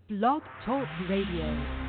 Blog Talk Radio.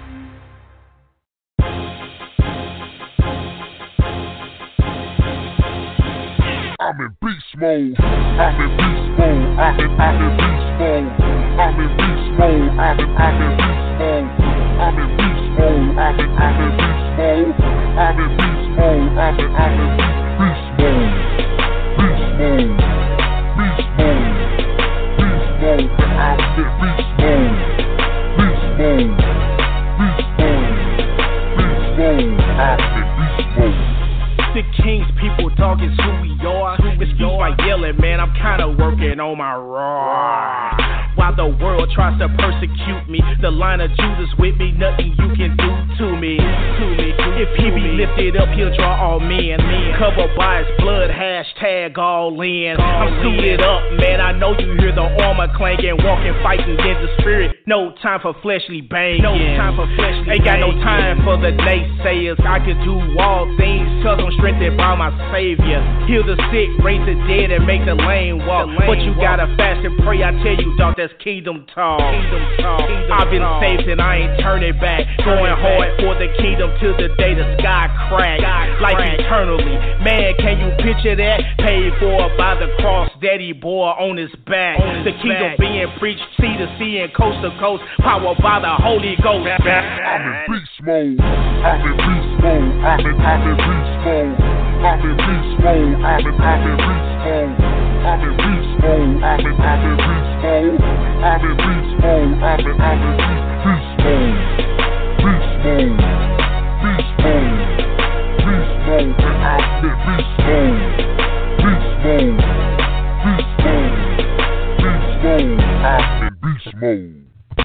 I'm in beast mode. I'm in beast mode. I'm in beast mode. I'm in beast mode. I'm in beast mode. I'm in beast mode. I'm in beast mode. I'm in beast mode. I'm in beast mode. Beast mode. Beast mode. Beast mode. I'm in beast mode. Beast mode. Beast mode. Beast mode. I'm in beast mode. The Kings, people, dog, is who we are. Excuse my yelling, man, I'm kinda working on my raw. While the world tries to persecute me, the line of Judas with me, nothing you can do to me. If he be lifted up, he'll draw all men. Covered by his blood, hashtag all in. I'm suited up, man, I know you hear the armor clanking, walking, fighting in the spirit. No time for fleshly banging. Ain't got no time for the naysayers. I can do all things, cause I'm strengthened by my Savior. Heal the sick, raise the dead, and make the lame walk. But you gotta fast and pray, I tell you, dog, that's kingdom talk. I've been saved and I ain't turning back. Going hard for the kingdom till the day the sky crack. Like eternally, man, can you picture that? Paid for by the cross, daddy bore on his back. The kingdom being preached, sea to sea and coast to coast, powered by the Holy Ghost. I'm in beast mode. I'm in beast mode. I'm in beast mode. I'm in beast mode. I'm in beast mode. I'm in beast mode. I'm in beast mode. I'm in beast mode. I'm in beast mode. Beast mode. Beast mode. Beast mode. I'm in beast mode. Beast mode. Beast mode. Beast mode. I'm in beast mode.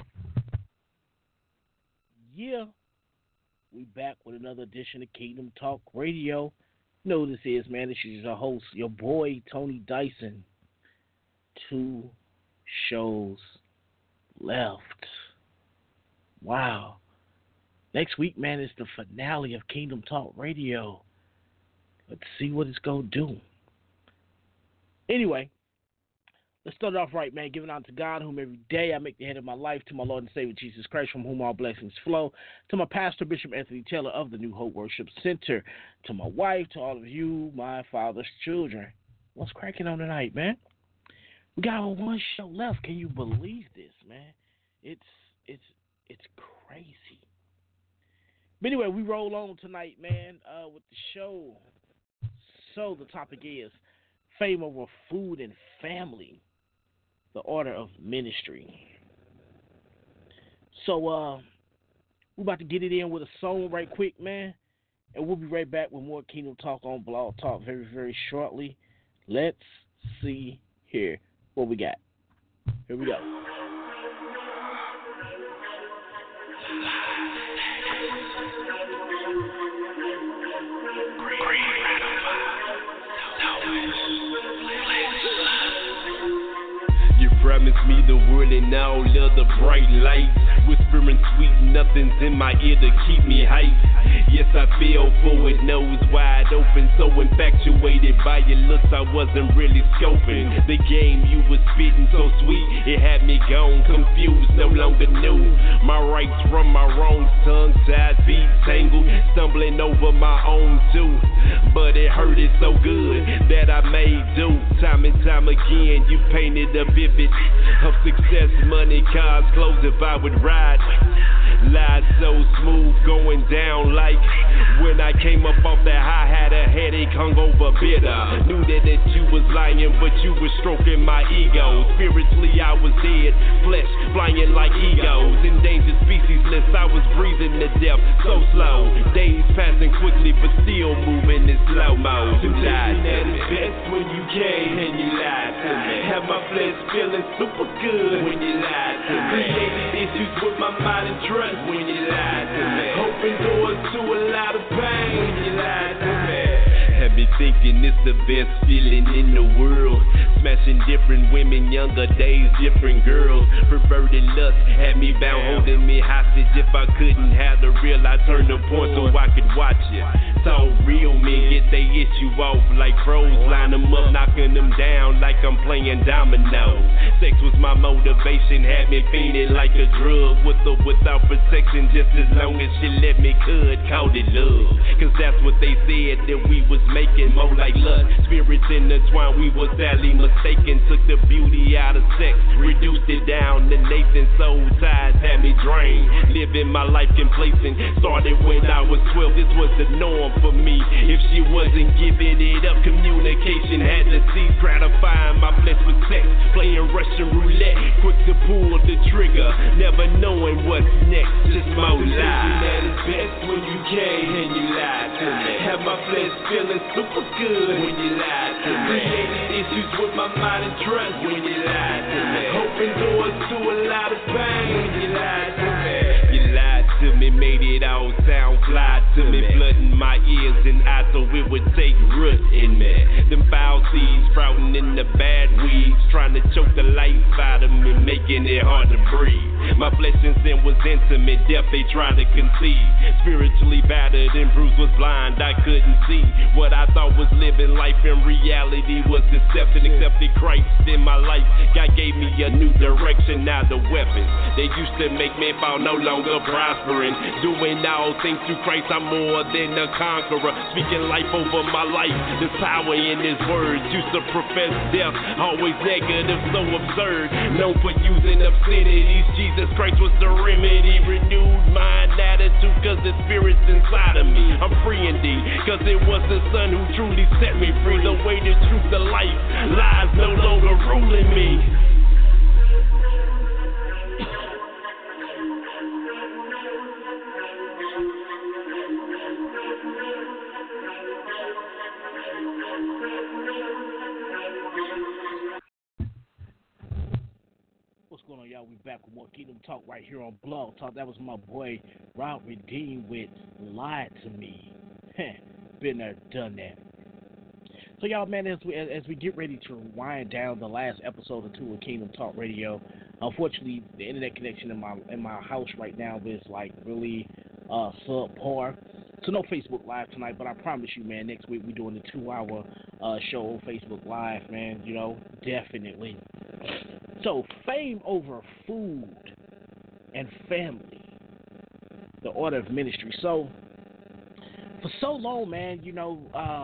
Yeah, we back with another edition of Kingdom Talk Radio. You know who this is, man. This is your host, your boy, Tony Dyson. 2 shows left. Wow. Next week, man, is the finale of Kingdom Talk Radio. Let's see what it's going to do. Anyway, let's start off right, man. Giving out to God, whom every day I make the head of my life, to my Lord and Savior Jesus Christ, from whom all blessings flow, to my pastor, Bishop Anthony Taylor of the New Hope Worship Center, to my wife, to all of you, my father's children. What's cracking on tonight, man? We got 1 show left. Can you believe this, man? It's crazy. But anyway, we roll on tonight, man, with the show. So the topic is fame over food and family. The order of ministry. So, we're about to get it in with a song right quick, man. And we'll be right back with more Kingdom Talk on Blog Talk very, very shortly. Let's see here what we got. Here we go. Promise me the world and all of the bright lights. Whispering sweet nothings in my ear to keep me hyped. Yes, I fell for it, nose wide open. So infatuated by your looks, I wasn't really scoping. The game you was spitting so sweet, it had me gone confused, no longer knew my rights from my wrongs. Tongue-tied, feet tangled, stumbling over my own too. But it hurted so good that I made do. Time and time again, you painted a vivid of success, money, cars, clothes if I would ride. Lies so smooth going down like when I came up off that high, had a headache, hung over bitter. Knew that you was lying, but you was stroking my ego. Spiritually I was dead, flesh flying like egos. Endangered species list, I was breathing to death so slow. Days passing quickly, but still moving in slow-mo. Temptation at its best when you came and you lied to me. Have my flesh feeling super good when you lied to me. Created issues with my mind and trust when you lied to me. Open doors to a lot of pain when you lied to me. Have me thinking it's the best feeling in the world. Smashing different women, younger days, different girls. Perverted lust had me bound, holding me hostage. If I couldn't have the real, I turned the point so I could watch it. So real men get they issue off like pros. Line them up, knocking them down like I'm playing dominoes. Sex was my motivation, had me fiending like a drug. With or without protection, just as long as she let me could, called it love. Cause that's what they said that we was making, more like lust. Spirits intertwined, we was sadly mistaken. Took the beauty out of sex, reduced it down to Nathan. Soul ties had me drained, living my life complacent. Started when I was 12, this was the norm for me. If she wasn't giving it up, communication had to cease. Gratifying my flesh with sex, playing Russian roulette. Quick to pull the trigger, never knowing what's next. Just more lies. At its best when you came and you lied to me. Have my flesh feeling super good when you lied to me. Created issues with my mind and trust when you lied to me. Open doors to a lot of pain when you lied to me. You lied to me, made it all sound fly to me. Flooding my ears and eyes so it would take root in me. Them foul seeds sprouting in the bad weeds, trying to choke the life out of me, making it hard to breathe. My flesh and sin was intimate, death they tried to conceive. Spiritually battered and bruised, was blind, I couldn't see. What I thought was living life in reality was deception. Accepted Christ in my life, God gave me a new direction. Now the weapons they used to make me fall no longer prospering. Doing all things through Christ, I'm more than a conqueror. Speaking life over my life, there's power in his words. Used to profess death, always negative, so absurd. Known for using obscenities, Jesus Christ was the remedy. Renewed mind attitude, cause the spirit's inside of me. I'm free indeed, cause it was the Son who truly set me free. The way, the truth, the life, lies no longer ruling me. What's going on, y'all? We back with more Kingdom Talk right here on Blog Talk. That was my boy Rob Redeemed with Lied to Me. Been there, done that. So, y'all, man, as we get ready to wind down the last episode or two of Kingdom Talk Radio, unfortunately, the internet connection in my house right now is like really subpar. So no Facebook Live tonight, but I promise you, man, next week we're doing a 2-hour show on Facebook Live, man. You know, definitely. So, fame over food and family, the order of ministry. So, for so long, man, you know,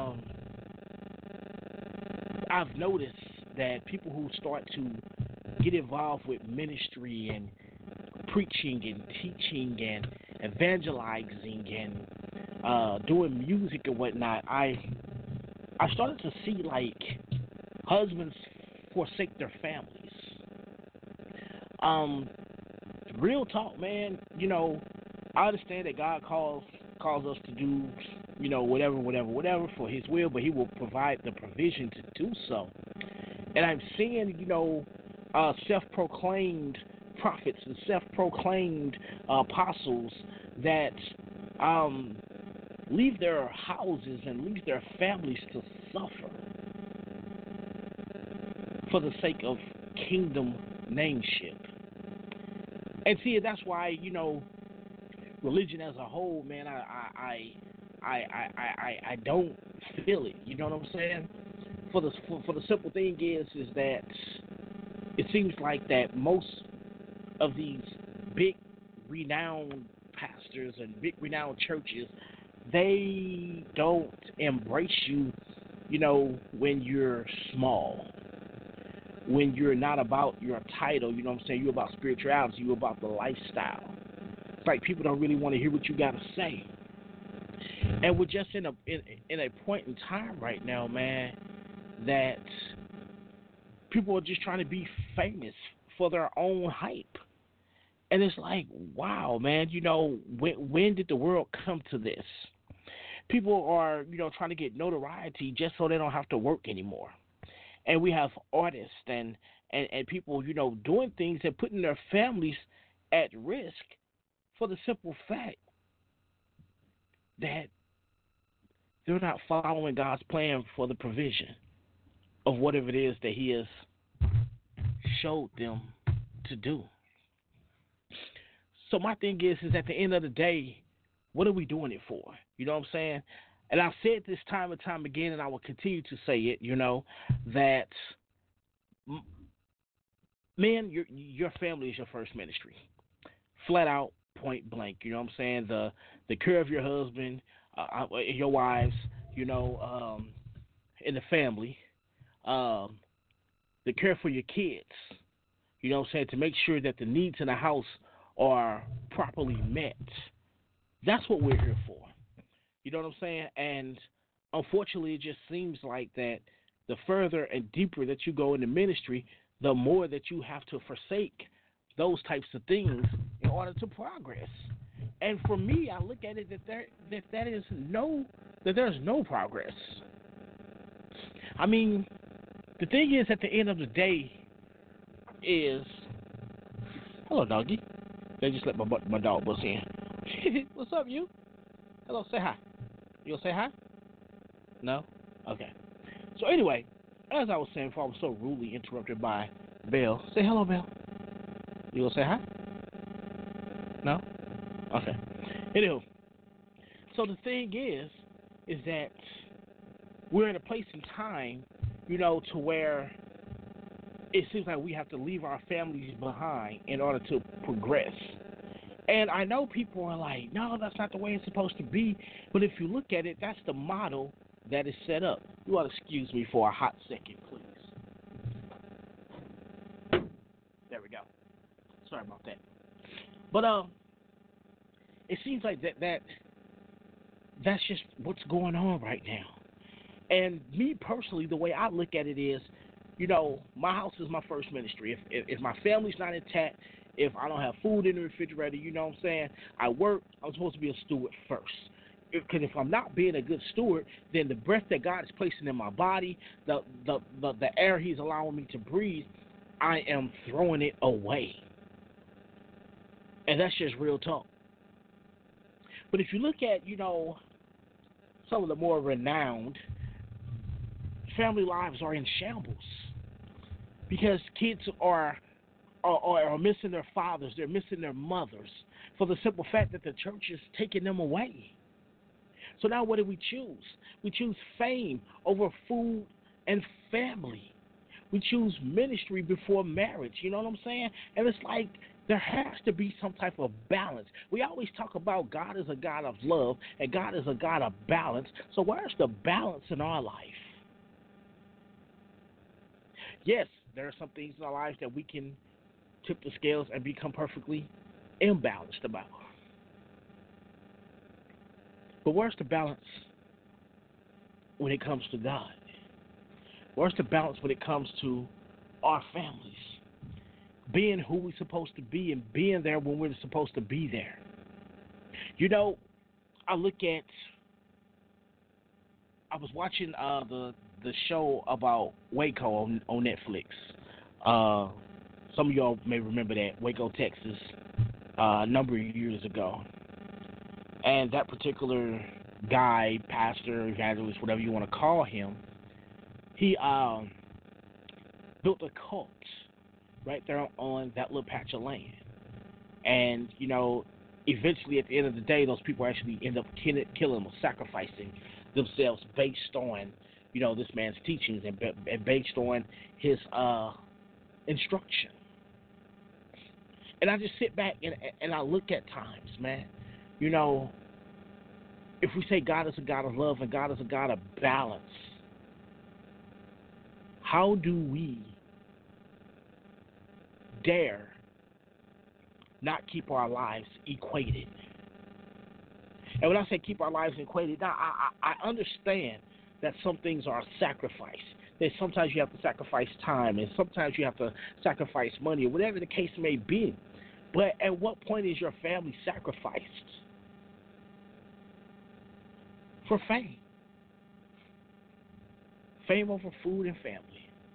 I've noticed that people who start to get involved with ministry and preaching and teaching and evangelizing and doing music and whatnot, I started to see, like, husbands forsake their families. Real talk, man. You know, I understand that God calls us to do, you know, whatever for His will, but He will provide the provision to do so. And I'm seeing, you know, self-proclaimed prophets and self-proclaimed apostles that leave their houses and leave their families to suffer for the sake of kingdom nameship. And see, that's why, you know, religion as a whole, man, I don't feel it. You know what I'm saying? For the simple thing is that it seems like that most of these big renowned pastors and big renowned churches, they don't embrace you, you know, when you're small. When you're not about your title, you know what I'm saying? You're about spirituality. You're about the lifestyle. It's like people don't really want to hear what you got to say. And we're just in a point in time right now, man, that people are just trying to be famous for their own hype. And it's like, wow, man, you know, when did the world come to this? People are, you know, trying to get notoriety just so they don't have to work anymore. And we have artists and people, you know, doing things and putting their families at risk for the simple fact that they're not following God's plan for the provision of whatever it is that He has showed them to do. So my thing is at the end of the day, what are we doing it for? You know what I'm saying? And I've said this time and time again, and I will continue to say it, you know, that man, your family is your first ministry, flat out, point blank. You know what I'm saying? The care of your husband, your wives, in the family, um, the care for your kids. You know what I'm saying? To make sure that the needs in the house are properly met. That's what we're here for. You know what I'm saying? And unfortunately, it just seems like that the further and deeper that you go into ministry, the more that you have to forsake those types of things in order to progress. And for me, I look at it that there's no progress. I mean, the thing is, at the end of the day, is hello, doggy. They just let my dog bust in. What's up, you? Hello, say hi. You gonna say hi? No? Okay. So anyway, as I was saying before, I was so rudely interrupted by Belle. Say hello, Belle. You gonna say hi? No? Okay. Anywho, so the thing is that we're in a place in time, to where it seems like we have to leave our families behind in order to progress. And I know people are like, no, that's not the way it's supposed to be. But if you look at it, that's the model that is set up. You ought to excuse me for a hot second, please. There we go. Sorry about that. But it seems like that's just what's going on right now. And me personally, the way I look at it is, my house is my first ministry. If my family's not intact, if I don't have food in the refrigerator, you know what I'm saying, I work, I'm supposed to be a steward first. Because if I'm not being a good steward, then the breath that God is placing in my body, the air He's allowing me to breathe, I am throwing it away. And that's just real talk. But if you look at, some of the more renowned, family lives are in shambles because kids are missing their fathers, they're missing their mothers for the simple fact that the church is taking them away. So now what do we choose? We choose fame over food and family. We choose ministry before marriage, you know what I'm saying? And it's like there has to be some type of balance. We always talk about God is a God of love and God is a God of balance. So where's the balance in our life? Yes, there are some things in our lives that we can tip the scales and become perfectly imbalanced about. But where's the balance when it comes to God? Where's the balance when it comes to our families? Being who we're supposed to be and being there when we're supposed to be there. I was watching the show about Waco on Netflix. Some of y'all may remember that, Waco, Texas, a number of years ago. And that particular guy, pastor, evangelist, whatever you want to call him, he built a cult right there on that little patch of land. And, eventually at the end of the day, those people actually end up killing or sacrificing themselves based on, this man's teachings and based on his instruction. And I just sit back and I look at times, man. If we say God is a God of love and God is a God of balance, how do we dare not keep our lives equated? And when I say keep our lives equated, now I understand that some things are a sacrifice. That sometimes you have to sacrifice time and sometimes you have to sacrifice money or whatever the case may be. But at what point is your family sacrificed for fame? Fame over food and family.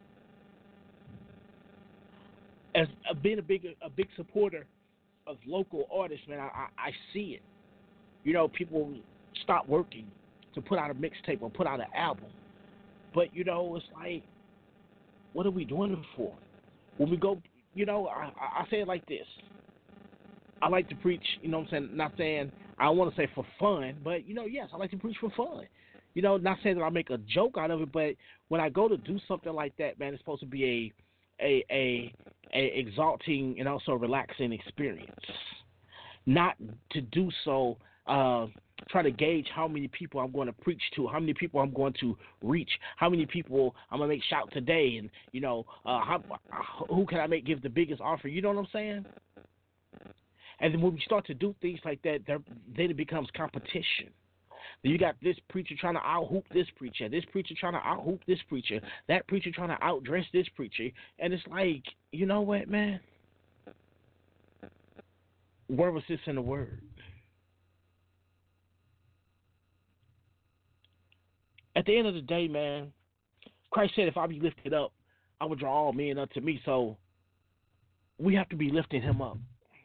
As being a big supporter of local artists, man, I see it. People stop working to put out a mixtape or put out an album. But, it's like, what are we doing it for? When we go, I say it like this. I like to preach, what I'm saying? Not saying, I don't want to say for fun, but, yes, I like to preach for fun. Not saying that I make a joke out of it, but when I go to do something like that, man, it's supposed to be a a exalting and also relaxing experience. Not to do so, try to gauge how many people I'm going to preach to, how many people I'm going to reach, how many people I'm going to make shout today, and, who can I give the biggest offer? You know what I'm saying? And then when we start to do things like that, then it becomes competition. Then you got this preacher trying to out-hoop this preacher trying to out-hoop this preacher, that preacher trying to outdress this preacher. And it's like, you know what, man? Where was this in the Word? At the end of the day, man, Christ said, if I be lifted up, I will draw all men unto me. So we have to be lifting him up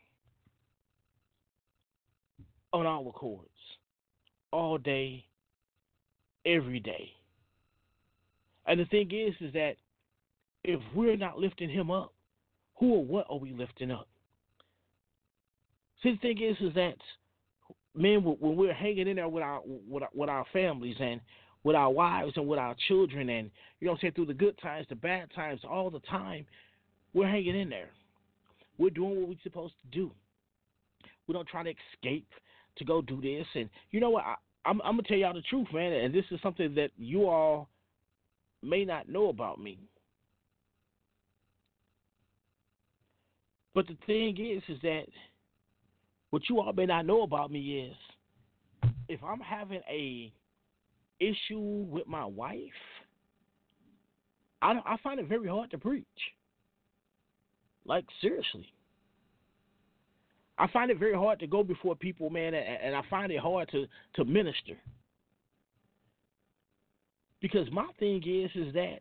on all accords, all day, every day. And the thing is that if we're not lifting him up, who or what are we lifting up? See, the thing is that, man, when we're hanging in there with our families and with our wives and with our children, and, you know what I'm saying, through the good times, the bad times, all the time, we're hanging in there. We're doing what we're supposed to do. We don't try to escape to go do this. And you know what? I'm going to tell y'all the truth, man, and this is something that you all may not know about me. But the thing is that what you all may not know about me is if I'm having a issue with my wife, I find it very hard to preach. Like, seriously. I find it very hard to go before people, man, and I find it hard to minister. Because my thing is that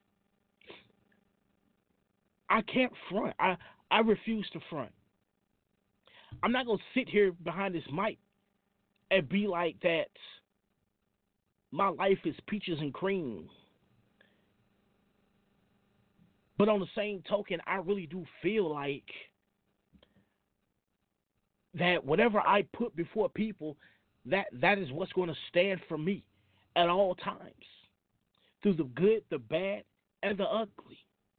I can't front. I refuse to front. I'm not going to sit here behind this mic and be like that my life is peaches and cream. But on the same token, I really do feel like that whatever I put before people, that is what's going to stand for me at all times, through the good, the bad, and the ugly.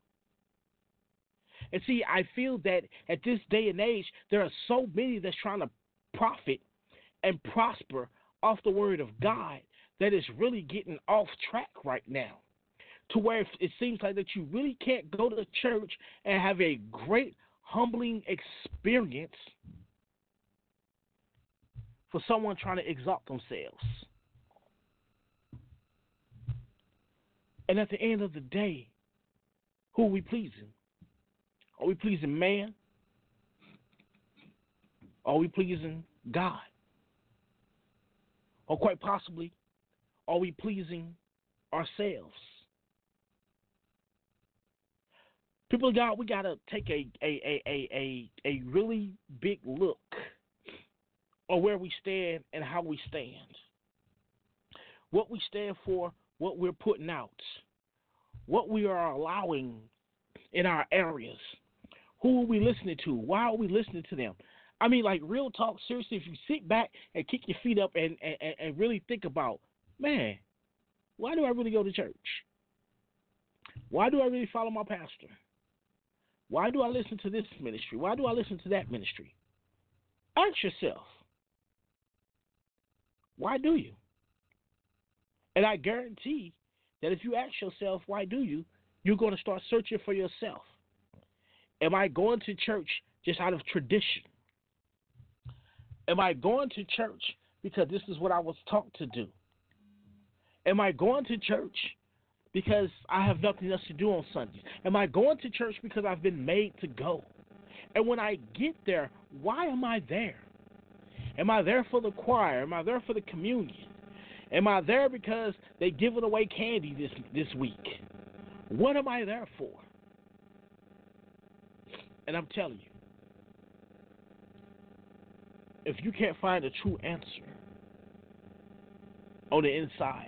And see, I feel that at this day and age, there are so many that's trying to profit and prosper off the word of God that is really getting off track right now, to where it seems like that you really can't go to church and have a great, humbling experience for someone trying to exalt themselves. And at the end of the day, who are we pleasing? Are we pleasing man? Are we pleasing God? Or quite possibly, are we pleasing ourselves? People of God, we got to take a really big look on where we stand and how we stand. What we stand for, what we're putting out, what we are allowing in our areas. Who are we listening to? Why are we listening to them? I mean, like, real talk, seriously, if you sit back and kick your feet up and really think about, man, why do I really go to church? Why do I really follow my pastor? Why do I listen to this ministry? Why do I listen to that ministry? Ask yourself, why do you? And I guarantee that if you ask yourself, why do you, you're going to start searching for yourself. Am I going to church just out of tradition? Am I going to church because this is what I was taught to do? Am I going to church because I have nothing else to do on Sundays? Am I going to church because I've been made to go? And when I get there, why am I there? Am I there for the choir? Am I there for the communion? Am I there because they're giving away candy this week? What am I there for? And I'm telling you, if you can't find a true answer on the inside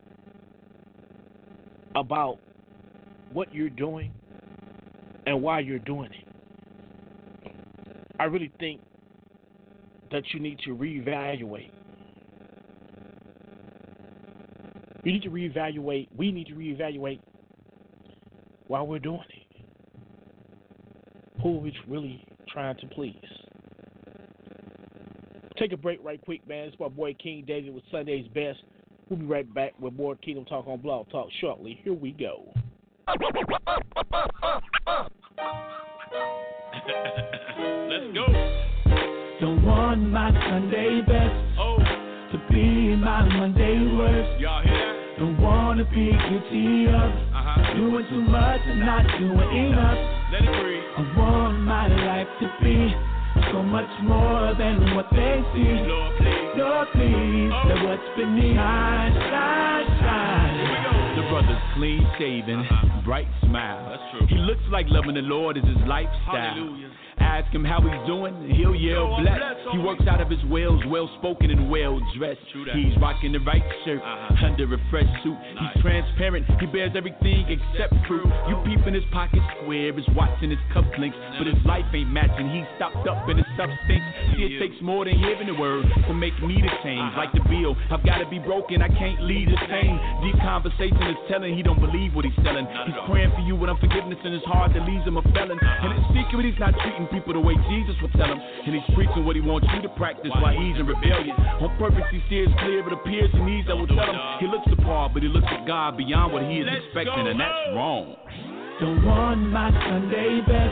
about what you're doing and why you're doing it, I really think that you need to reevaluate. You need to reevaluate. We need to reevaluate why we're doing it. Who are we really trying to please? Take a break right quick, man. It's my boy King David with Sunday's Best. We'll be right back with more Kingdom Talk on Blog Talk shortly. Here we go. Let's go. Don't want my Sunday best to be my Monday worst. Y'all hear that? Don't wanna be guilty of doing too much and not doing enough. Let it breathe. I want my life to be so much more than what they see. Lord, please. Lord, please, let what's beneath shine, shine, shine. Here we go. The brother's clean shaven, bright smile. That's true. He looks like loving the Lord is his lifestyle. Hallelujah. Ask him how he's doing, and he'll yell I'm blessed. blessed, He homie. works out of his wells, well-spoken and well-dressed. True that. He's rocking the right shirt under a fresh suit. Nice. He's transparent, he bears everything except fruit. You peep in his pocket square, his watch and his cufflinks, but his life ain't matching. He's stopped up in his substance. See, it takes more than hearing the word to make me the change. Like the bill, I've got to be broken, I can't lead the same. Deep conversation is telling he don't believe what he's selling. He's praying for you with unforgiveness in his heart that leaves him a felon. And in secret, he's not treating people the way Jesus would tell him. And he's preaching what he wants you to practice while he's in rebellion. On purpose, he steers clear, but appears he needs that will tell him. He looks the part, but he looks at God beyond what he is expecting, and that's wrong. Don't want my Sunday best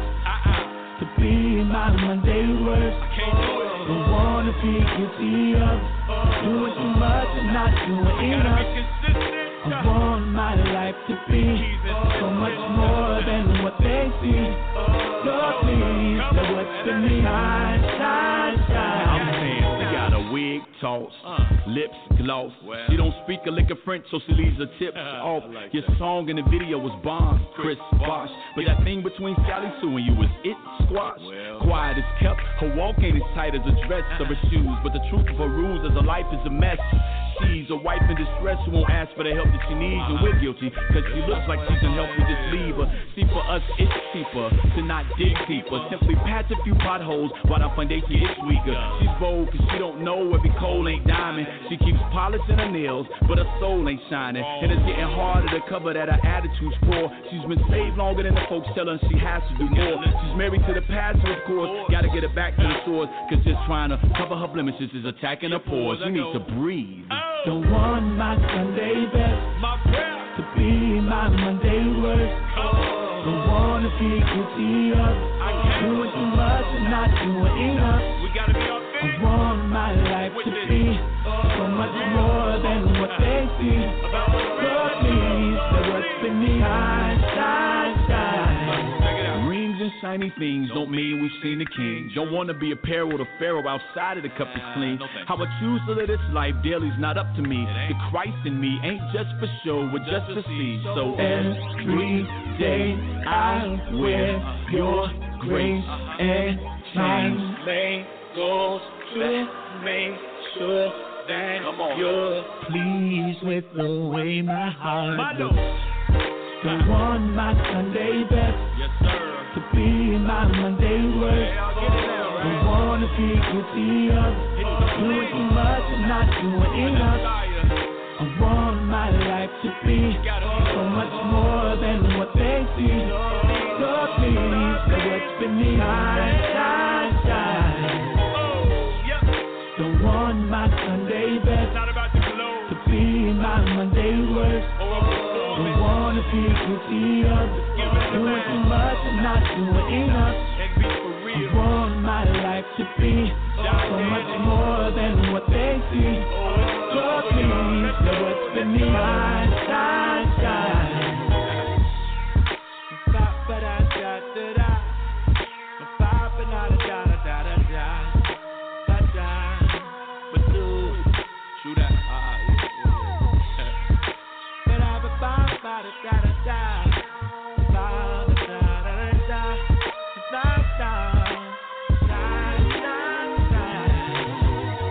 to be my Monday worst. Can't do it. Don't wanna be guilty of doing too much and not doing Gotta enough. be consistent. I want my life to be so much more than what they see. Lord, please, let what's beneath shine, shine, shine. I'm saying she got a wig toss, lips gloss. Well. She don't speak a lick of French, so she leaves her tips off. like Your song in the video was bomb, Chris Bosh. But that thing between Sally Sue and you was it squash. Well. Quiet is kept, her walk ain't as tight as her dress or her shoes. But the truth of her rules is her life is a mess. She's a wife in distress who won't ask for the help that she needs, and we're guilty, cause she looks like she can help, we just leave her. See, for us, it's cheaper to not dig deeper. Simply patch a few potholes while our foundation is weaker. She's bold cause she don't know every coal ain't diamond. She keeps polishing her nails, but her soul ain't shining. And it's getting harder to cover that her attitude's poor. She's been saved longer than the folks tell her she has to do more. She's married to the pastor, of course, gotta get her back to the source, cause just trying to cover her blemishes is attacking her pores. We need to breathe. Don't want my Sunday best My prayer. to be my Monday worst. Don't wanna be guilty of doing too much and not doing enough. We gotta be I authentic. want my life to be so much more than what they see. Lord, please, let what's beneath shine, shine, shine. Check it out. Rings and shiny things don't mean we've seen the king. Don't want to be a parallel to Pharaoh outside of the cup is clean. No thanks. How I choose to live this life daily's not up to me. The Christ in me ain't just for show, but just to see. So Every day I wear your grace and shine. Goes to make sure that you're pleased with the way my heart looks. Don't want my Sunday best Yes, sir. to be my Monday worst. I'll get it now, Don't right? wanna be guilty of doing too much and not doing enough. I want my life to be so much more than what they see. Lord, please, let what's beneath shine, shine, shine. Don't want my Sunday best Not about to glow. to be my Monday worst. Don't wanna be guilty of doing too much and not doing enough. And be for I real. want my life to be so much more than what they see. Lord, please, let what's beneath shine, shine, shine. Ba-ba-da-da-da-da. Ba-ba-da-da-da-da-da. Ba-da. Ba-doo. True that. Ba-da-ba-ba-ba-da-da-da-da. Ba-da-da-da-da-da. Da-da. Shine, shine, shine.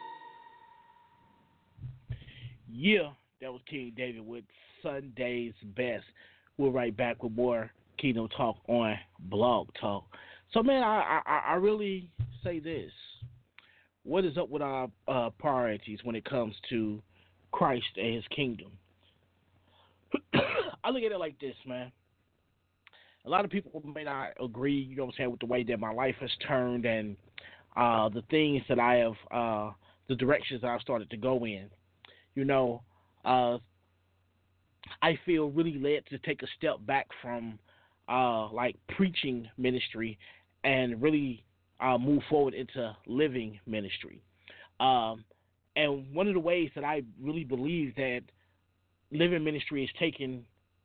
Yeah, that was King David with Sunday's Best. We're right back with more Kingdom Talk on Blog Talk. So, man, I really say this. What is up with our priorities when it comes to Christ and his kingdom? I look at it like this, man. a lot of people may not agree, you know what I'm saying, with the way that my life has turned and the things that I have, the directions that I've started to go in. You know, I feel really led to take a step back from like preaching ministry and really move forward into living ministry. And one of the ways that I really believe that living ministry is taking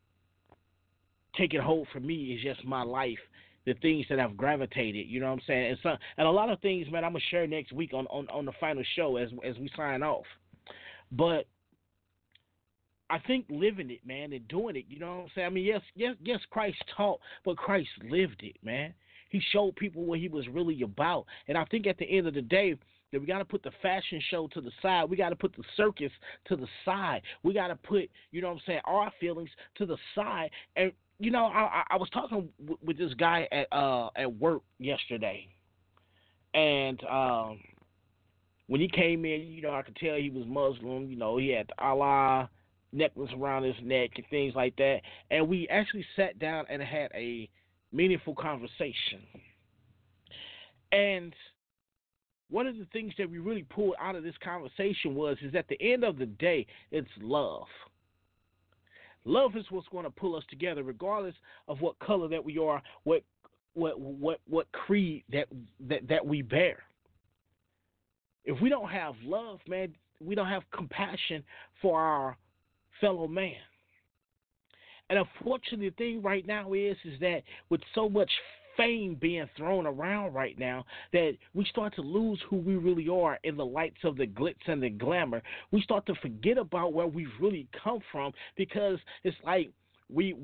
hold for me is just my life, the things that I've gravitated, you know what I'm saying? And a lot of things, man, I'm going to share next week on the final show as we sign off. But I think living it, man, and doing it, you know what I'm saying? I mean, yes, Christ taught, but Christ lived it, man. He showed people what he was really about. And I think at the end of the day, that we got to put the fashion show to the side. We got to put the circus to the side. We got to put, you know what I'm saying, our feelings to the side. And, you know, I was talking with this guy at work yesterday. And when he came in, you know, I could tell he was Muslim. You know, he had the Allah necklace around his neck and things like that. And we actually sat down and had a meaningful conversation. And one of the things that we really pulled out of this conversation is at the end of the day, it's love. Love is what's going to pull us together, regardless of what color that we are, what creed that we bear. If we don't have love, man, we don't have compassion for our fellow man. And unfortunately, the thing right now is that with so much fame being thrown around right now, that we start to lose who we really are in the lights of the glitz and the glamour. We start to forget about where we've really come from, because it's like we've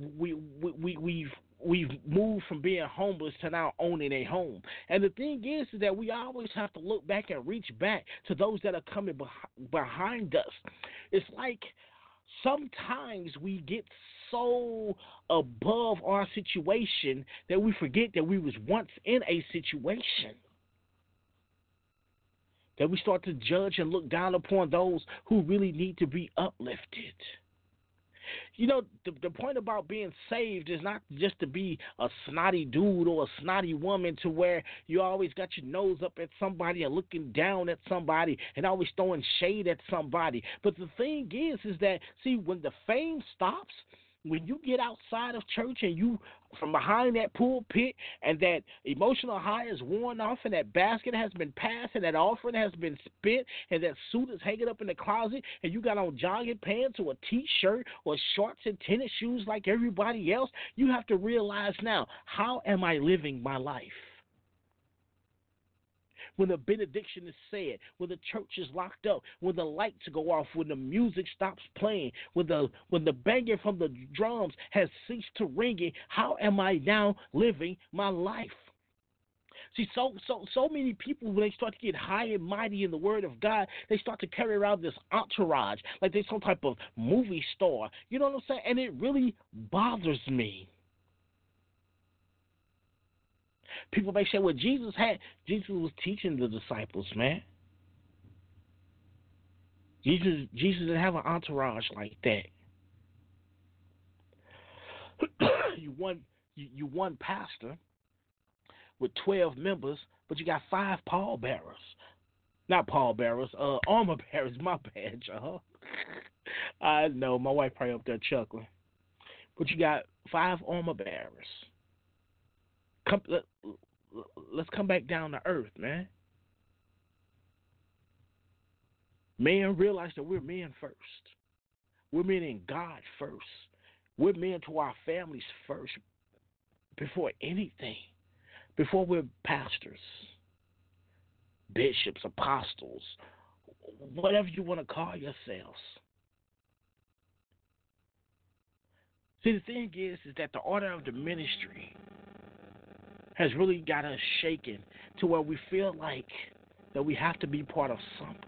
moved from being homeless to now owning a home. And the thing is that we always have to look back and reach back to those that are coming behind us. It's like sometimes we get so above our situation that we forget that we was once in a situation. That we start to judge and look down upon those who really need to be uplifted. You know, the point about being saved is not just to be a snotty dude or a snotty woman to where you always got your nose up at somebody and looking down at somebody and always throwing shade at somebody. But the thing is that, see, when the fame stops, when you get outside of church and you from behind that pulpit and that emotional high is worn off and that basket has been passed and that offering has been spent and that suit is hanging up in the closet and you got on jogging pants or a t-shirt or shorts and tennis shoes like everybody else, you have to realize now, how am I living my life? When the benediction is said, when the church is locked up, when the lights go off, when the music stops playing, when the banging from the drums has ceased to ringing, how am I now living my life? See, so many people, when they start to get high and mighty in the Word of God, they start to carry around this entourage like they're some type of movie star. You know what I'm saying? And it really bothers me. People may say, well, Jesus was teaching the disciples, man. Jesus didn't have an entourage like that. You one pastor with 12 members, but you got 5 pallbearers. Not pallbearers, armor bearers, my bad, y'all. I know, my wife probably up there chuckling. But you got 5 armor bearers. Let's come back down to earth, man. Men realize that we're men first. We're men in God first. We're men to our families first before anything. Before we're pastors, bishops, apostles, whatever you want to call yourselves. See, the thing is that the order of the ministry has really got us shaken to where we feel like that we have to be part of something.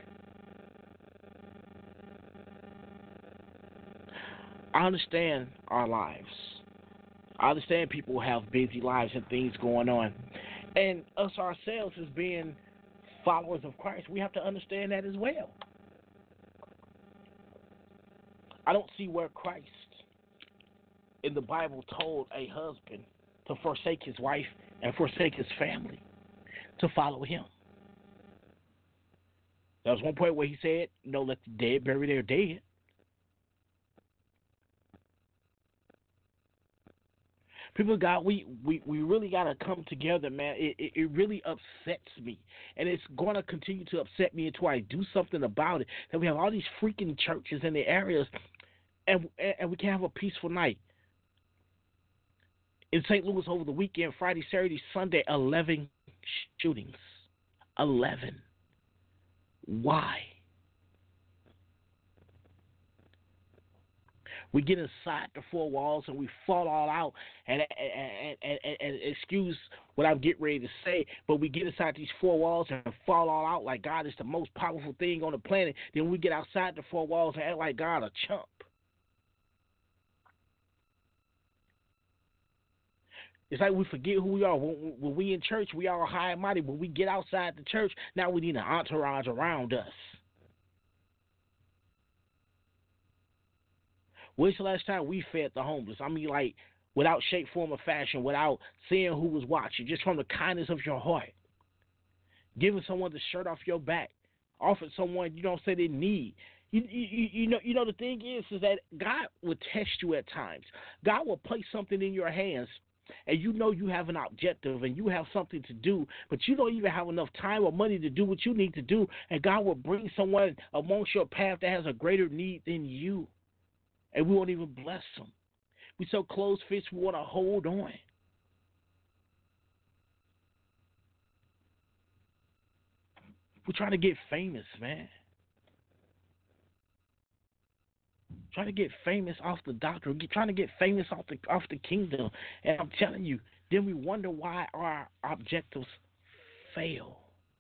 I understand our lives. I understand people have busy lives and things going on. And us ourselves as being followers of Christ, we have to understand that as well. I don't see where Christ in the Bible told a husband to forsake his wife and forsake his family to follow him. There was one point where he said, "No, let the dead bury their dead." People of God, we really got to come together, man. It really upsets me. And it's going to continue to upset me until I do something about it. That we have all these freaking churches in the areas, and we can't have a peaceful night. In St. Louis over the weekend, Friday, Saturday, Sunday, 11 shootings. 11. Why? We get inside the four walls and we fall all out and excuse what I'm getting ready to say, but we get inside these four walls and fall all out like God is the most powerful thing on the planet. Then we get outside the four walls and act like God a chump. It's like we forget who we are. When we in church, we are high and mighty. When we get outside the church, now we need an entourage around us. When's the last time we fed the homeless? I mean, like, without shape, form, or fashion, without seeing who was watching, just from the kindness of your heart. Giving someone the shirt off your back. Offering someone you don't say they need. You know the thing is that God will test you at times. God will place something in your hands, and you know you have an objective and you have something to do, but you don't even have enough time or money to do what you need to do, and God will bring someone amongst your path that has a greater need than you. And we won't even bless them. We so close-fist, we want to hold on. We're trying to get famous, man. Trying to get famous off the doctrine. Trying to get famous off the kingdom. And I'm telling you, then we wonder why our objectives fail.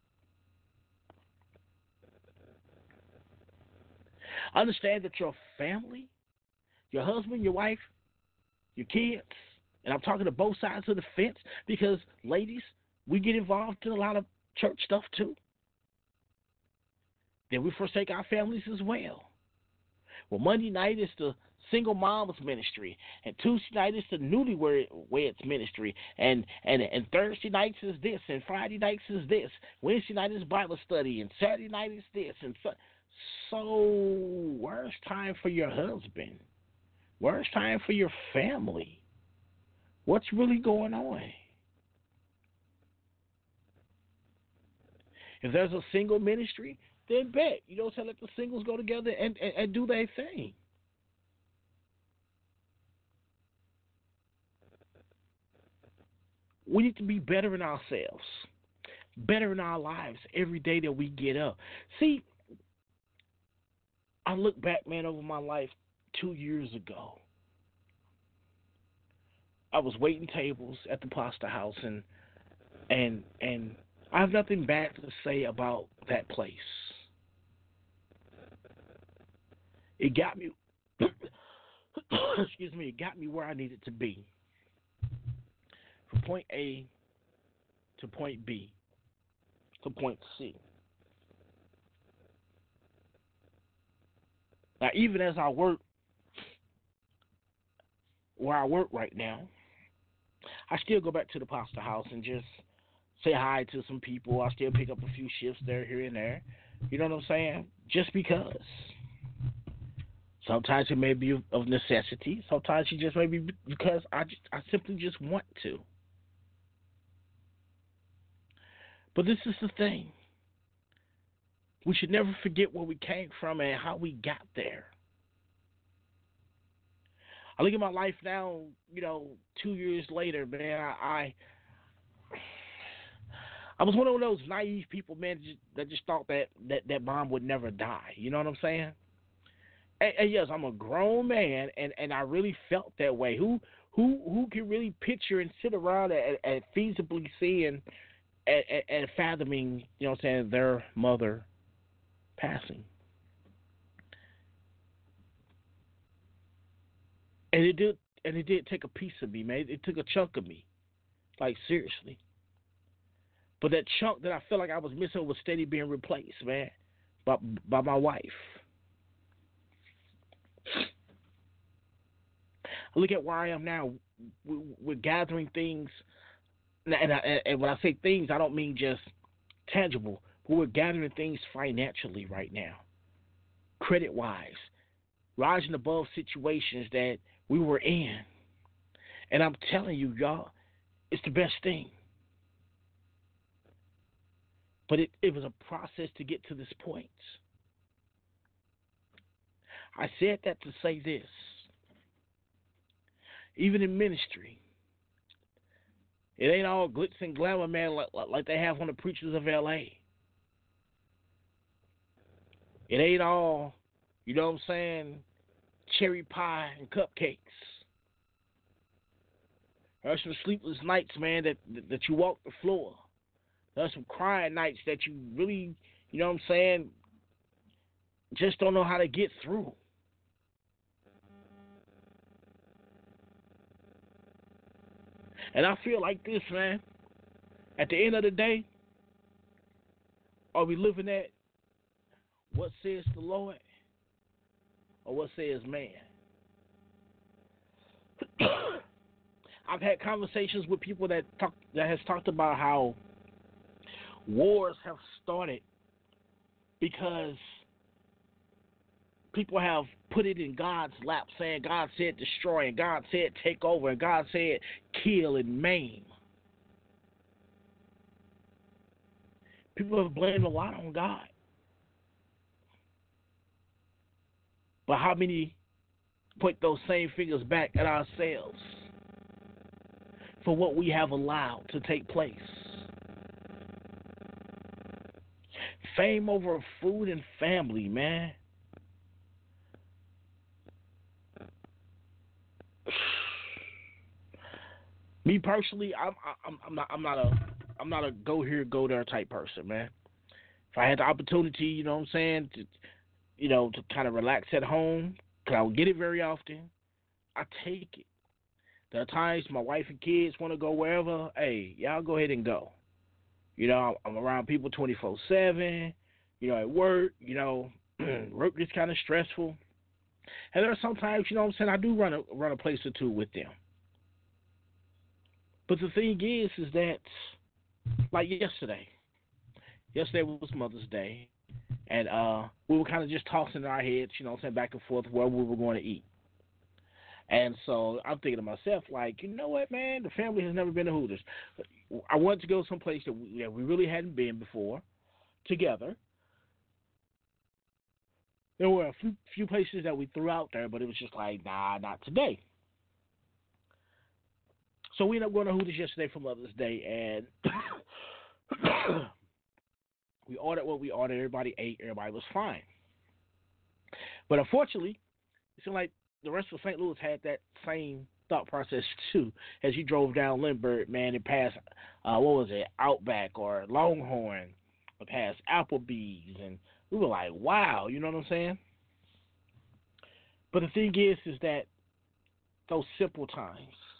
Understand that your family, your husband, your wife, your kids, and I'm talking to both sides of the fence, because, ladies, we get involved in a lot of church stuff too. Then we forsake our families as well. Well, Monday night is the single moms ministry, and Tuesday night is the newlyweds ministry, and Thursday nights is this, and Friday nights is this, Wednesday night is Bible study, and Saturday night is this, and so where's time for your husband? Where's time for your family? What's really going on? If there's a single ministry, then bet. You know, so let the singles go together and do their thing. We need to be better in ourselves, better in our lives every day that we get up. See, I look back, man, over my life 2 years ago. I was waiting tables at the pasta house, and I have nothing bad to say about that place. It got me, excuse me, it got me where I needed to be. From point A to point B to point C. Now, even as I work where I work right now, I still go back to the pasta house and just say hi to some people. I still pick up a few shifts there, here, and there. You know what I'm saying? Just because. Sometimes it may be of necessity. Sometimes it just may be because I simply just want to. But this is the thing. We should never forget where we came from and how we got there. I look at my life now, 2 years later, man, I was one of those naive people, man, that just thought that bomb would never die. You know what I'm saying? And yes, I'm a grown man, and I really felt that way. Who can really picture and sit around and feasibly seeing and fathoming, their mother passing? And it did take a piece of me, man. It took a chunk of me. Like, seriously. But that chunk that I felt like I was missing was steady being replaced, man, by my wife. Look at where I am now. We're gathering things, and when I say things, I don't mean just tangible, but we're gathering things financially right now, credit-wise, rising above situations that we were in. And I'm telling you, y'all, it's the best thing. But it was a process to get to this point. I said that to say this. Even in ministry, it ain't all glitz and glamour, man, like they have on the preachers of L.A. It ain't all, you know what I'm saying, cherry pie and cupcakes. There's some sleepless nights, man, that you walk the floor. There's some crying nights that you really, you know what I'm saying, just don't know how to get through. And I feel like this, man. At the end of the day, are we living at what says the Lord or what says man? I've had conversations with people that has talked about how wars have started because people have put it in God's lap, saying God said destroy, and God said take over, and God said kill and maim. People have blamed a lot on God. But how many point those same fingers back at ourselves for what we have allowed to take place? Fame over food and family, man. Me personally, I'm not a go here, go there type person, man. If I had the opportunity, you know what I'm saying, to kind of relax at home, because I don't get it very often, I take it. There are times my wife and kids want to go wherever, hey, y'all go ahead and go. You know, I'm around people 24/7, you know, at work, you know, work is kind of stressful. And there are sometimes, you know what I'm saying, I do run a place or two with them. But the thing is that, like yesterday was Mother's Day, and we were kind of just tossing in our heads, you know what I'm saying, back and forth where we were going to eat. And so I'm thinking to myself, like, you know what, man, the family has never been to Hooters. I wanted to go someplace that we really hadn't been before together. There were a few places that we threw out there, but it was just like, nah, not today. So we ended up going to Hooters yesterday for Mother's Day, and we ordered what we ordered. Everybody ate. Everybody was fine. But unfortunately, it seemed like the rest of St. Louis had that same thought process too. As you drove down Lindbergh, man, it passed, Outback or Longhorn, or past Applebee's, and we were like, wow, you know what I'm saying? But the thing is that those simple times,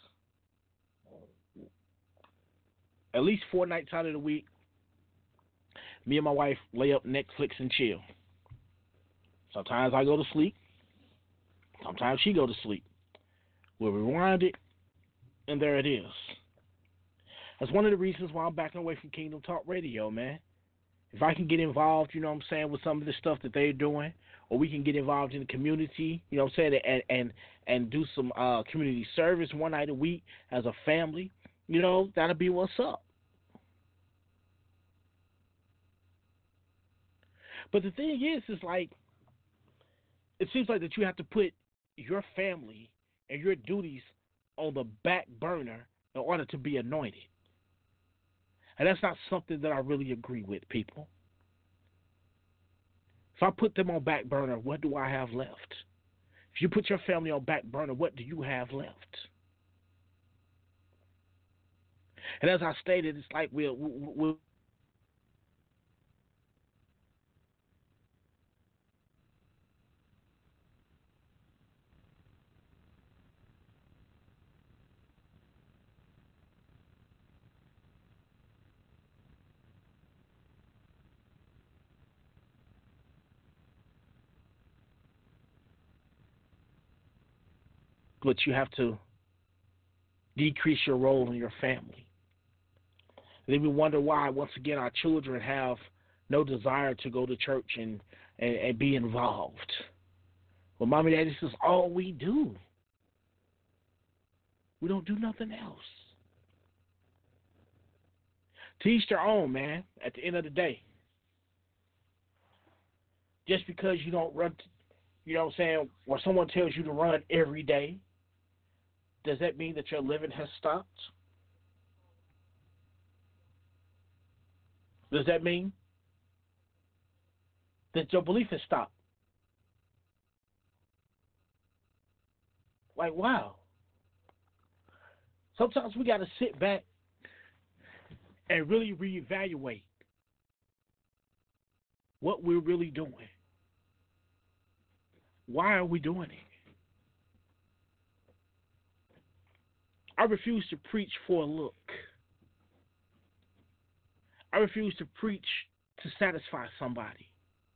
at least 4 nights out of the week, me and my wife lay up Netflix and chill. Sometimes I go to sleep. Sometimes she go to sleep. We'll rewind it, and there it is. That's one of the reasons why I'm backing away from Kingdom Talk Radio, man. If I can get involved, you know what I'm saying, with some of the stuff that they're doing, or we can get involved in the community, you know what I'm saying, and do some community service one night a week as a family, you know, that'll be what's up. But the thing is like, it seems like that you have to put your family and your duties on the back burner in order to be anointed. And that's not something that I really agree with, people. If I put them on back burner, what do I have left? If you put your family on back burner, what do you have left? And as I stated, it's like we'll but you have to decrease your role in your family. And then we wonder why, once again, our children have no desire to go to church and be involved. Well, Mommy, Daddy, this is all we do. We don't do nothing else. To each their own, man, at the end of the day. Just because you don't run, you know what I'm saying, or someone tells you to run every day, does that mean that your living has stopped? Does that mean that your belief has stopped? Like, wow. Sometimes we got to sit back and really reevaluate what we're really doing. Why are we doing it? I refuse to preach for a look. I refuse to preach to satisfy somebody.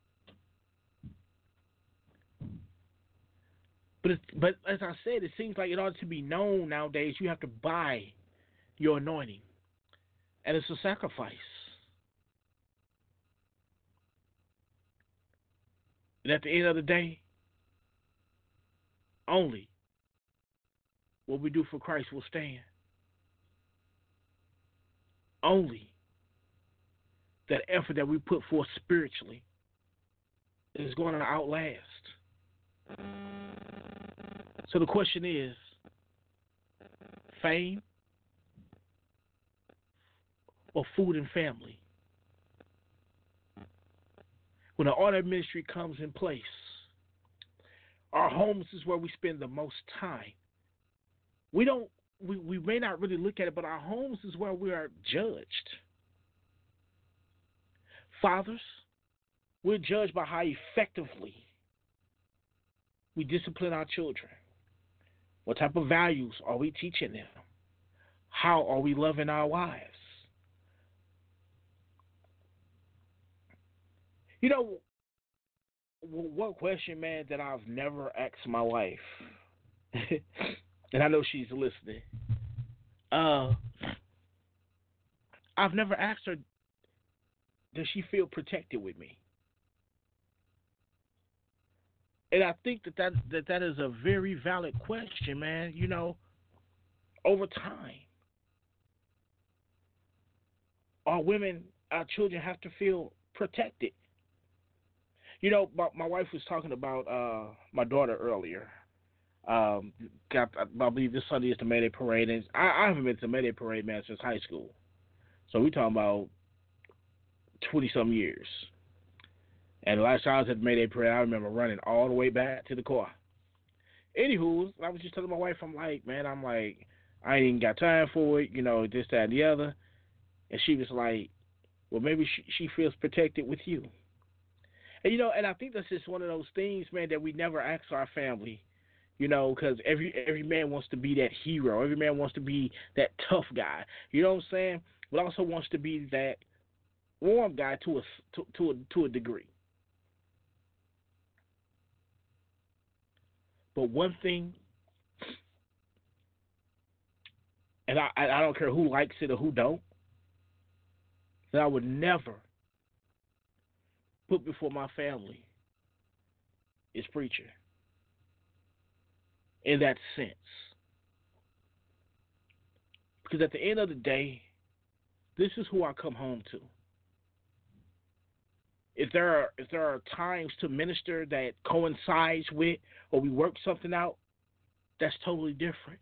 But as I said, it seems like in order to be known nowadays, you have to buy your anointing. And it's a sacrifice. And at the end of the day, only what we do for Christ will stand. Only that effort that we put forth spiritually is going to outlast. So the question is, fame or food and family? When the order of ministry comes in place, our homes is where we spend the most time. We may not really look at it, but our homes is where we are judged. Fathers, we're judged by how effectively we discipline our children. What type of values are we teaching them? How are we loving our wives? You know, one question, man, that I've never asked my wife, and I know she's listening, I've never asked her, does she feel protected with me? And I think that is a very valid question, man. You know, over time, our children have to feel protected. You know, my wife was talking about my daughter earlier. I believe this Sunday is the Mayday Parade, and I haven't been to the Mayday Parade, man, since high school. So we're talking about 20-some years. And the last time I was at the Mayday Parade, I remember running all the way back to the car. Anywho, I was just telling my wife, I ain't even got time for it, you know, this, that, and the other. And she was like, well, maybe she feels protected with you. And, you know, and I think that's just one of those things, man, that we never ask our family, you know, because every man wants to be that hero. Every man wants to be that tough guy. You know what I'm saying? But also wants to be that warm guy to a degree. But one thing, and I don't care who likes it or who don't, that I would never put before my family is preaching. In that sense. Because at the end of the day, this is who I come home to. If there are times to minister that coincides with or we work something out, that's totally different.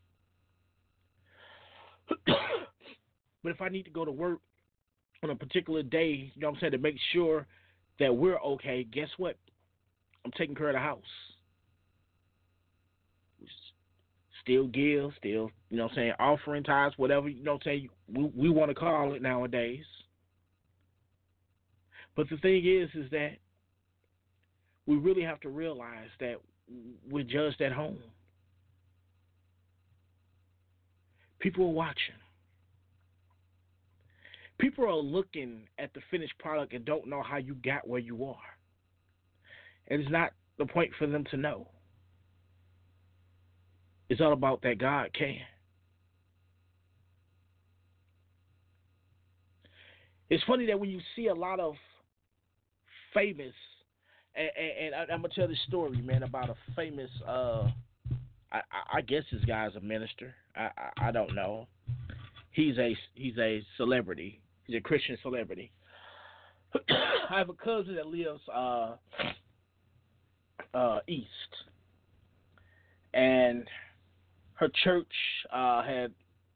But if I need to go to work on a particular day, you know what I'm saying, to make sure that we're okay, guess what? I'm taking care of the house. Still give, you know what I'm saying, offering tithes, whatever, you know what I'm saying, we want to call it nowadays. But the thing is that we really have to realize that we're judged at home. People are watching. People are looking at the finished product and don't know how you got where you are. And it's not the point for them to know. It's all about that God can. It's funny that when you see a lot of famous, and I'm gonna tell this story, man, about a famous. I guess this guy's a minister. I don't know. He's a celebrity. He's a Christian celebrity. I have a cousin that lives east, and her church had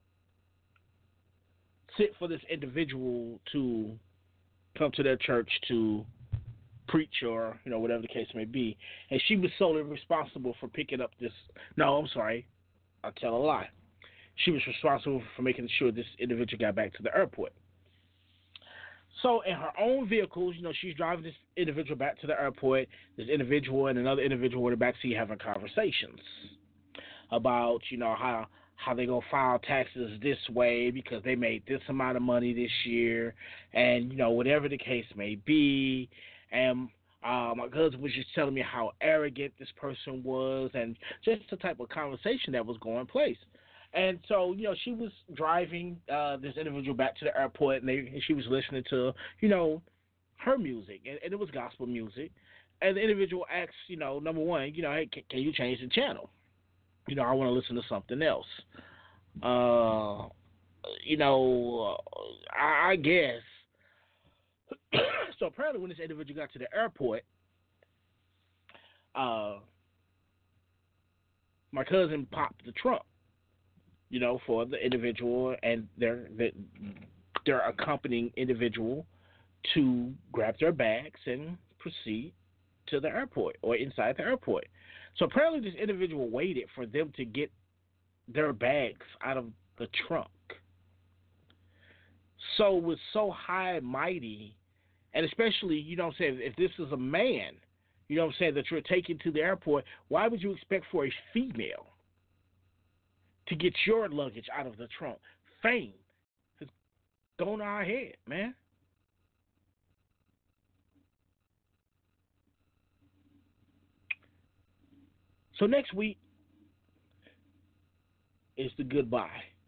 sent for this individual to come to their church to preach or, whatever the case may be. And she was solely responsible for picking up this. No, I'm sorry. I'll tell a lie. She was responsible for making sure this individual got back to the airport. So in her own vehicles, she's driving this individual back to the airport. This individual and another individual in the backseat having conversations about, how they gonna file taxes this way because they made this amount of money this year, and whatever the case may be. And my cousin was just telling me how arrogant this person was, and just the type of conversation that was going place. And so, she was driving this individual back to the airport, and she was listening to, her music, and it was gospel music. And the individual asked, number one, hey, can you change the channel? I want to listen to something else. I guess. So apparently when this individual got to the airport, my cousin popped the trunk, for the individual and their accompanying individual to grab their bags and proceed to the airport or inside the airport. So apparently this individual waited for them to get their bags out of the trunk. So it was so high and mighty, and especially, if this is a man, that you're taking to the airport, why would you expect for a female to get your luggage out of the trunk? Fame has gone to our head, man. So next week is the goodbye.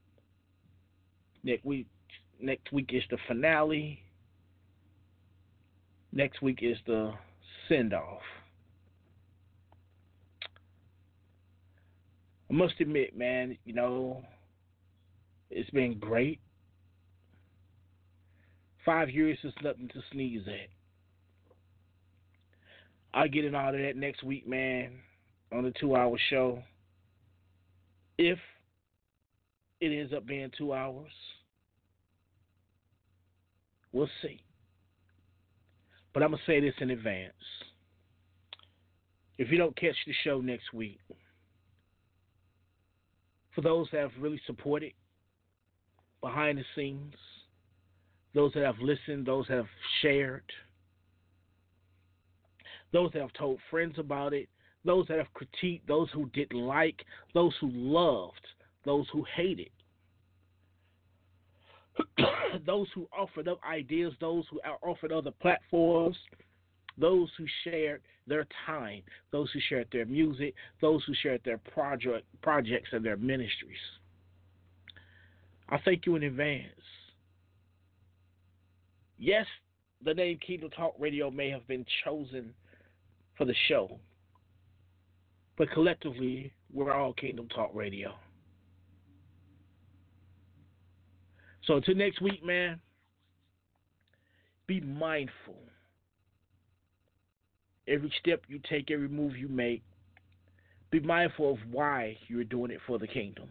Next week is the finale. Next week is the send-off. I must admit, man, it's been great. 5 years is nothing to sneeze at. I'll get in all of that next week, man, on the 2-hour show. If it ends up being 2 hours, we'll see. But I'm going to say this in advance. If you don't catch the show next week, for those that have really supported behind the scenes, those that have listened, those that have shared, those that have told friends about it, those that have critiqued, those who didn't like, those who loved, those who hated, those who offered up ideas, those who offered other platforms, those who shared their time, those who shared their music, those who shared their projects and their ministries. I thank you in advance. Yes, the name Kingdom Talk Radio may have been chosen for the show, but collectively, we're all Kingdom Talk Radio. So until next week, man, be mindful. Every step you take, every move you make, be mindful of why you're doing it for the kingdom.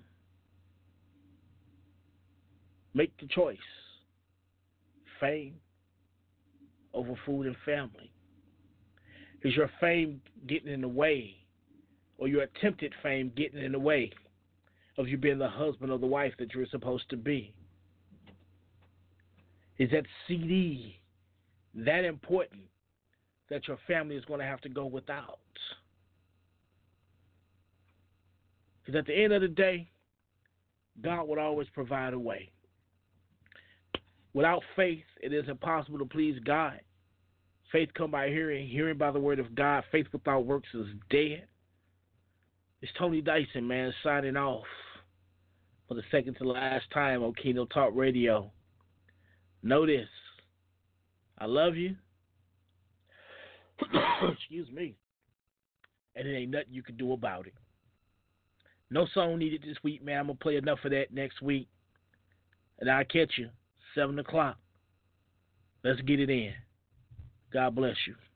Make the choice. Fame over food and family. Is your fame getting in the way, or your attempted fame getting in the way of you being the husband or the wife that you're supposed to be? Is that CD that important that your family is going to have to go without? Because at the end of the day, God would always provide a way. Without faith, it is impossible to please God. Faith comes by hearing, hearing by the word of God. Faith without works is dead. It's Tony Dyson, man, signing off for the second to last time on Kingdom Talk Radio. Know this. I love you. Excuse me. And it ain't nothing you can do about it. No song needed this week, man. I'm going to play enough of that next week. And I'll catch you 7 o'clock. Let's get it in. God bless you.